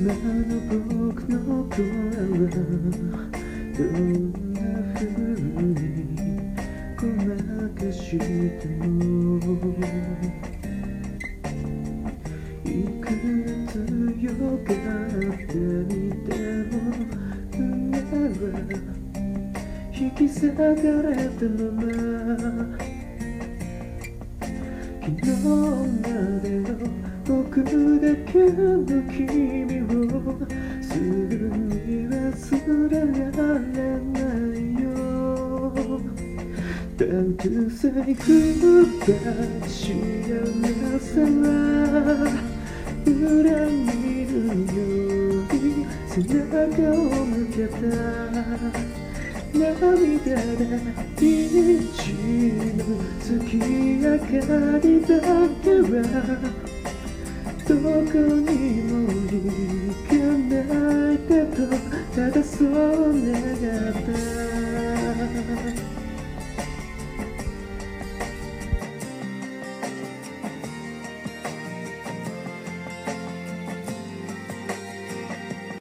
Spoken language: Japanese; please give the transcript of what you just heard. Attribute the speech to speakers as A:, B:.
A: 今の僕の声はどんな風にごまかしてもいくら強がってみても胸は引き裂かれたまま昨日までの僕だけの君をすぐに忘れられないよ。たくさん降った幸せは裏切るように背中を向けた涙で一の月明かりだけはどこにも行かないでとただそう願った